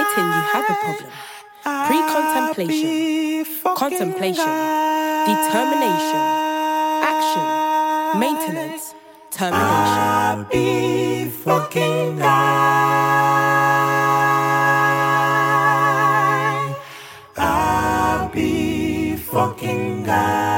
admitting you have a problem. Pre-contemplation, contemplation, determination, action, maintenance, termination. I'll be fucking guy. I'll be fucking guy.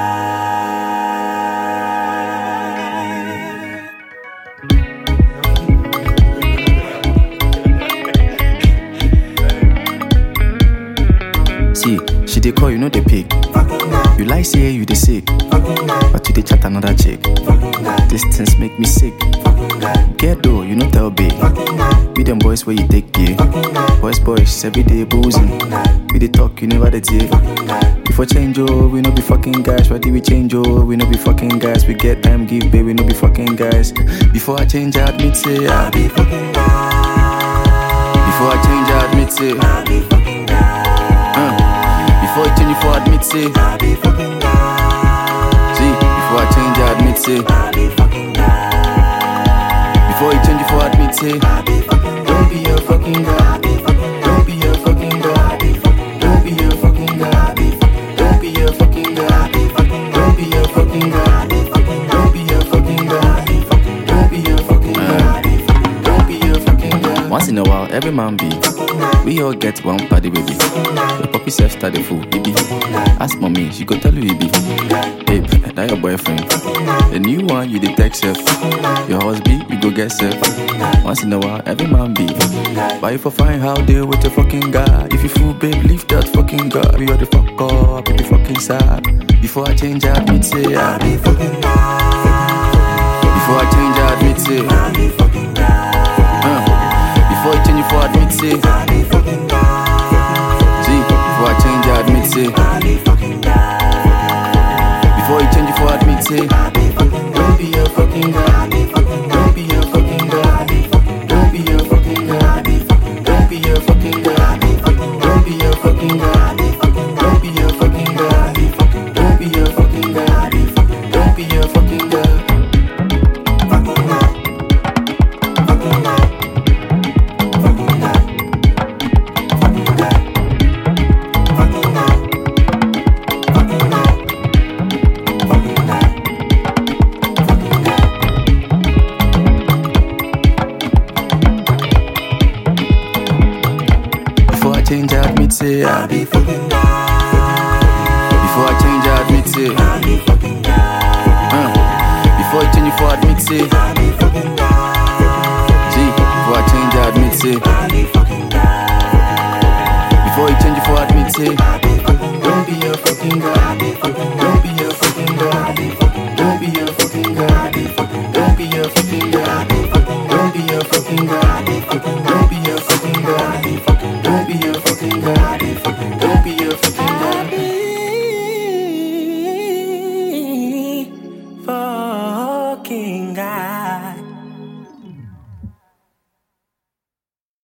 See, she dey call, you know they pick. You like say you dey sick, but you dey chat another chick. These things make me sick. Get though, you know tell big. Be them boys where you take gay. Boys, every day boozing. We dey talk, you never dey take. Before change, oh, we no be fucking guys. Why did we change, oh, we no be fucking guys. We get time, give, baby, we no be fucking guys. Before I change, I admit, say I'll be fucking guys. Before I change, I admit, say I'll be fucking guys. Before I change, before I admit, say I'll be fucking guys. See, before I change, I admit, say I'll be fucking guys. Before you change, before I admit, say I'll be fucking guys. Don't be a fucking guy. Don't be a fucking guy. Don't be a fucking guy. Don't be a fucking guy. Don't be a fucking guy. Don't be a fucking guy. Don't be a fucking guy. Don't be a fucking guy. Once in a while, every man be. We all get one party, baby. The puppy self start the fool, baby. Ask mommy, she go tell you, baby. Babe, that your boyfriend. The new one, you the text self. Your husband, you go get self. Once in a while, every man be. But if I find how deal with your fucking guy. If you fool, babe, leave that fucking guy. We are the fuck up, you be fucking sad. Before I change, I admit, say I'll be fucking guy. Before I change, I admit, say I'll be fucking guy. Before you change, before I admit, say I'll be fucking guy. See, before I change, I admit, say I'll be fucking guy. Before you change, before I admit, say I'll be fucking guy. Don't be a fucking guy. Don't be a fucking guy. Don't be a fucking guy. Don't be a fucking guy. Don't be a fucking guy. Don't be a fucking guy. Don't be a fucking guy. Don't be a fucking guy. Change, I admit, say I'll be fucking guy. Before I change, I admit, say I'll be fucking guy. Before you change, before I admit, say I'll be fucking guy. See, before I change, I admit, say I'll be fucking guy. Before you change, before I admit, say I'll be fucking guy. Don't be a fucking guy.